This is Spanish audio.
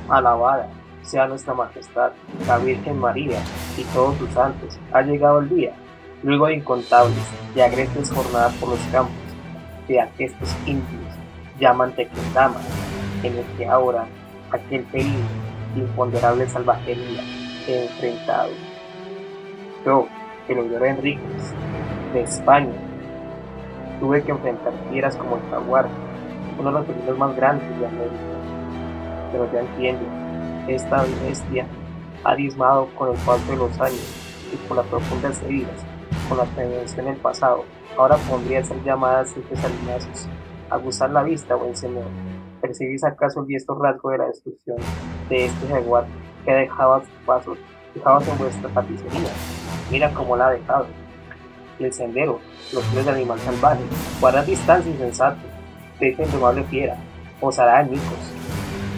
Alabada sea nuestra majestad, la Virgen María y todos sus santos. Ha llegado el día, luego de incontables y agrestes jornadas por los campos, de aquestos indios llaman Tequendama, en el que ahora aquel peligro de imponderable salvajería he enfrentado. Yo, el oidor Enríquez, de España, tuve que enfrentar fieras como el jaguar, uno de los felinos más grandes de América. Pero ya entiendo, esta bestia ha diezmado con el paso de los años y por las profundas heridas, con la prevención del pasado. Ahora podría ser llamada simples alinazos. Aguzar la vista, buen señor. ¿Percibís acaso el diestro rasgo de la destrucción de este jaguar que ha dejado a sus pasos, fijados en vuestra tapicería? Mira cómo la ha dejado. Y el sendero, los pies del animal salvaje. Guardad distancia, insensato. De esta indomable fiera, os hará añicos.